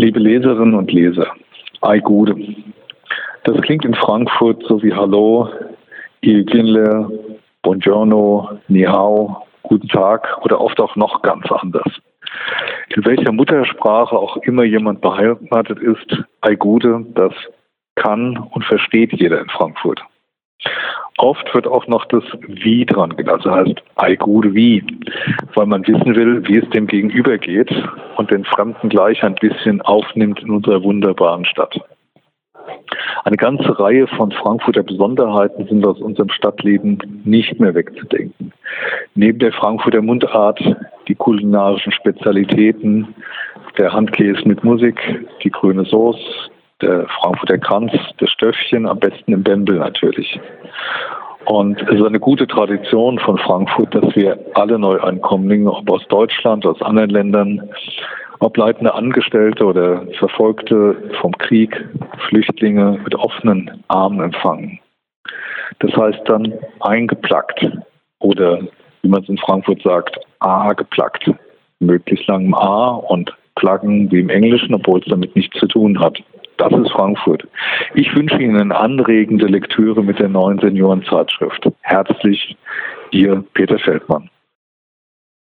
Liebe Leserinnen und Leser, Ei Gude. Das klingt in Frankfurt so wie Hallo, Il Ginle, Buongiorno, Ni Hao, Guten Tag oder oft auch noch ganz anders. In welcher Muttersprache auch immer jemand beheimatet ist, Ei Gude, das kann und versteht jeder in Frankfurt. Oft wird auch noch das Wie dran gedacht, also heißt Ei Gude wie, weil man wissen will, wie es dem Gegenüber geht und den Fremden gleich ein bisschen aufnimmt in unserer wunderbaren Stadt. Eine ganze Reihe von Frankfurter Besonderheiten sind aus unserem Stadtleben nicht mehr wegzudenken. Neben der Frankfurter Mundart, die kulinarischen Spezialitäten, der Handkäse mit Musik, die grüne Soße, der Frankfurter Kranz, das Stöffchen, am besten im Bembel natürlich. Und es ist eine gute Tradition von Frankfurt, dass wir alle Neuankömmlinge, ob aus Deutschland, aus anderen Ländern, ob leitende Angestellte oder Verfolgte vom Krieg, Flüchtlinge mit offenen Armen empfangen. Das heißt dann eingeplackt oder, wie man es in Frankfurt sagt, geplackt. Möglichst langem A und Pluggen wie im Englischen, obwohl es damit nichts zu tun hat. Das ist Frankfurt. Ich wünsche Ihnen eine anregende Lektüre mit der neuen Seniorenzeitschrift. Herzlich, Ihr Peter Feldmann.